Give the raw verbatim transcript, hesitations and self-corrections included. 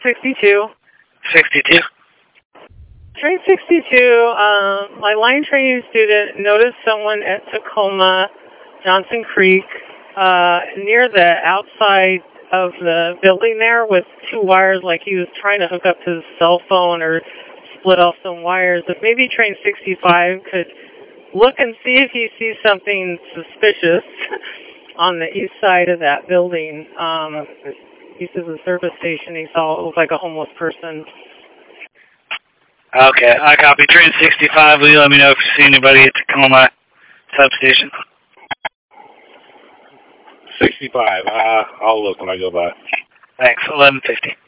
sixty-two. sixty-two. Train sixty-two, um, my line training student noticed someone at Tacoma, Johnson Creek, uh, near the outside of the building there with two wires, like he was trying to hook up to his cell phone or split off some wires. If maybe Train sixty-five could look and see if he sees something suspicious on the east side of that building. Um, east of the service station, he saw it looked like a homeless person. Okay, I copy. Train sixty-five, will you let me know if you see anybody at Tacoma substation? sixty-five, uh, I'll look when I go by. Thanks, eleven fifty.